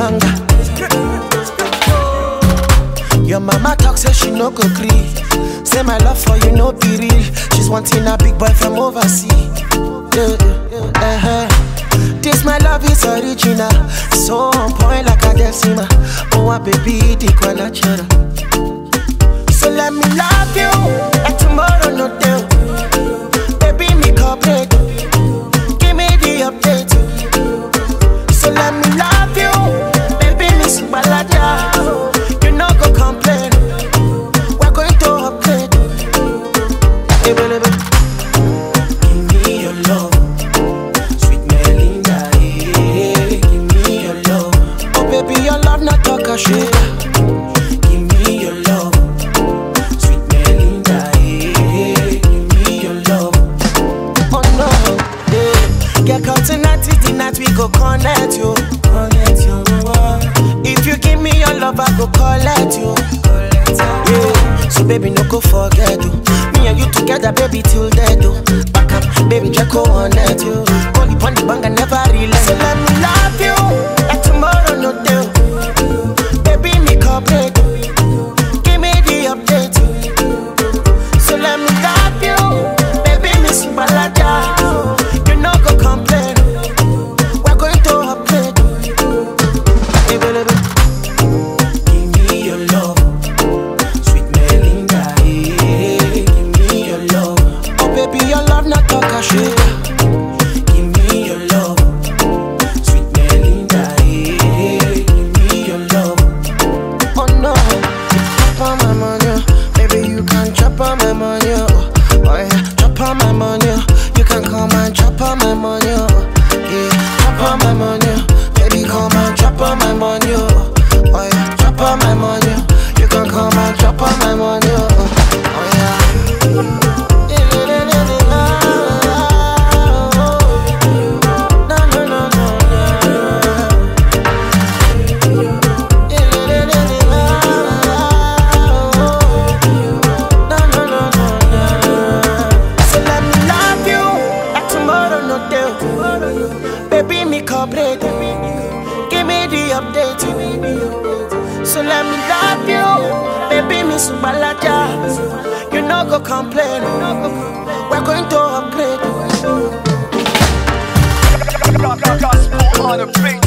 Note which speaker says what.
Speaker 1: banga. Your mama talk say she no go gree. Say my love for you no be real. She's wanting a big boy from overseas. This my love is original, so on point like a decima. Oh, a baby, the qualachera. So let me love you like tomorrow no day. Baby, me cooperate. Give me the update. So let me love you, baby, me subalaja. You no go complain. We're going to upgrade. Hey, baby, give me your love, sweet Melinda. Hey, give me your love. Oh, baby, your love not talk a shit. Give me your love. Get caught tonight is the night we go connect you. If you give me your love, I go collect you. Yeah. So baby, no go forget you. Me and you together, baby, till dead do. Back up, baby, Jacko on net you. Only pon the bang, I never relent. So let me love you like tomorrow no day. Baby, me cooperate. Give me the update. So let me love you, baby, me subalaja. Complain. We're going to upgrade. Hey, baby, give me your love, sweet Melinda. Hey, give me your love. Oh, baby, your love not talk a shit. Give me your love, sweet Melinda. Hey, give me your love. Oh no, chop on my money, baby, you can chop on my money. Oh yeah, chop on my money. You can come and chop on my money, yeah, chop on my money, baby, come and chop on my money, oh yeah, chop on my money, you can come and chop on my money, oh yeah. Baby, me cooperate. Give me the update. So let me love you. Baby, me subalaja. You no go complain. We're going to upgrade.
Speaker 2: Gospel on a beat.